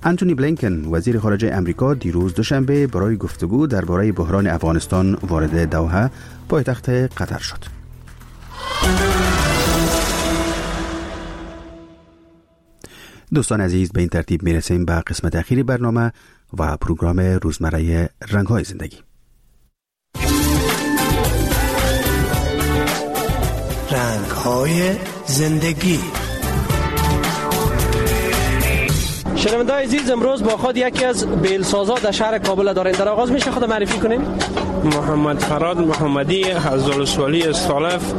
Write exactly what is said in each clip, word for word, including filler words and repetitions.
انتونی بلینکن وزیر خارجه امریکا دیروز دوشنبه برای گفتگو درباره بحران افغانستان وارد دوحه پایتخت قطر شد. دوستان عزیز، به این ترتیب میرسیم به قسمت اخیری برنامه و پروگرام روزمره رنگ‌های زندگی. رنگ‌های زندگی. شنونده‌های عزیز، امروز با خود یکی از بیلسازا در شهر کابل داریم. در آغاز میشه خود معرفی کنیم؟ محمد فراد محمدی از ولسوالی استالف.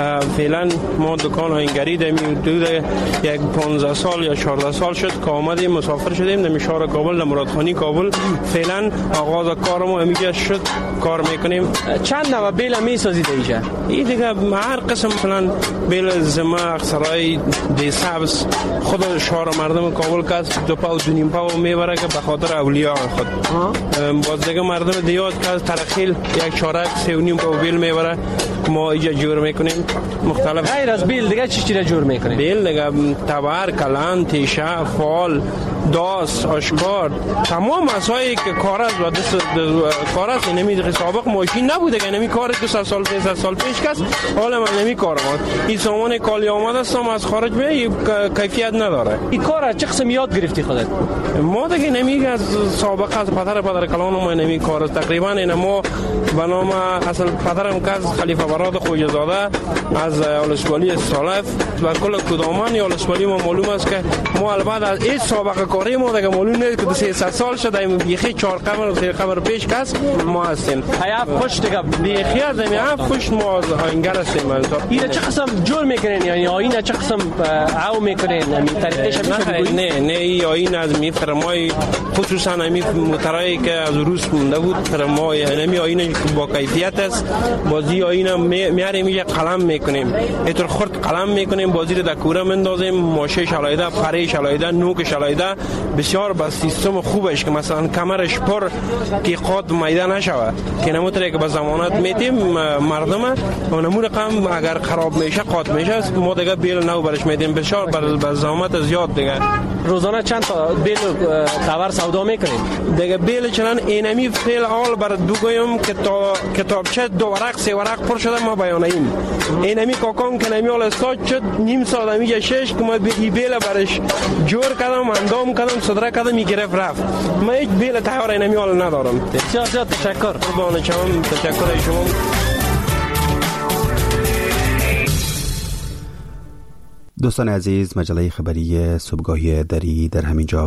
فعلا ما دکان آینگری داریم. حدود یک پانزده سال یا چهارده سال شد که آمدیم مسافر شدیم در شهر کابل، در مرادخانی کابل. فعلا آغاز کار ما اینجا شد، کار میکنیم. چند نوع بیل میسازید اینجا؟ این دیگه هر قسم، مثلا بیل زما، اکسرای، دی سبز، خود شهر مردم کابل کس دو پاو دو نیم پاو میبره که به خاطر اولیاء خود. باز دیگه مردم دیات که ترخیل یک چارک سه و نیم پاو بیل میبره ما اینجا جور میکنیم. مختلف غیر از بیل دیگه چی چی را جور میکنیم؟ بیل دیگه تبر، کلان، تیشه، فال، داس، آشکار، تمام مسائلی که کار است و دست کار است. نمی سابق ماشین نبوده که نمی کار دو سال سه سال پیش کس حالا من نمی کارم. این سامان کالی آمده است از خارج به کیفیت نداره. این کار چه قسم یاد گرفتی خودت؟ ما دیگه نمی از سابقه از پدر پدر کلان ما نمی کار است. تقریبا این ما به نام اصل پدرم که از خلیفه براد خوجه زاده از ولسوالی استالف و کل کدامان یا ولسوالی ما معلوم است که ما البته از این سابقه کاری ما دیگه معلوم نیست که سیصد سال شده این بیخی چهار قمر و سه قمر پیش کس ما هستیم. هیاف خوش دیگه بیخی از این هیاف خوش ما از آینگر هستیم. این چه قسم جور میکنین؟ یعنی آین چه قسم عو میکنین؟ همین طریقش میشه؟ نه نه این آین از می فرمای خصوصا همین مترایی که از روس مونده بود فرمای همین آین با کیفیت است. بازی آین میاریم میگه قلم میکنیم، اینطور خرد قلم میکنیم، بازی رو در کوره مندازیم، ماشه شلایده، پره شلایده، نوک شلایده، بسیار با سیستم خوبش که مثلا کمرش پر که قاد میده نشوه که نموتره که به ضمانت میتیم مردم و نمو رقم اگر خراب میشه قاد میشه ما دیگه بیل نو برش میدیم. بسیار به ضمانت زیاد دیگه. روزانه چند تا بیل تاور سودا میکنیم؟ دیگه بیل چنان اینمی فعل اول بر دو گویم که تا کتابچه دو ورق سه ورق پر شده ما بیانیم. اینمی کاکام که نمی اول استاد شد نیم سال نمی شش که ما این بیل برش جور کردم، اندام کردم، صدره کردم، میگرفت رفت. ما هیچ بیل تیار اینمی اول ندارم. بسیار زیاد تشکر. قربان شما، تشکر شما. دوستان عزیز، مجله خبری صبحگاهی دری در همین جا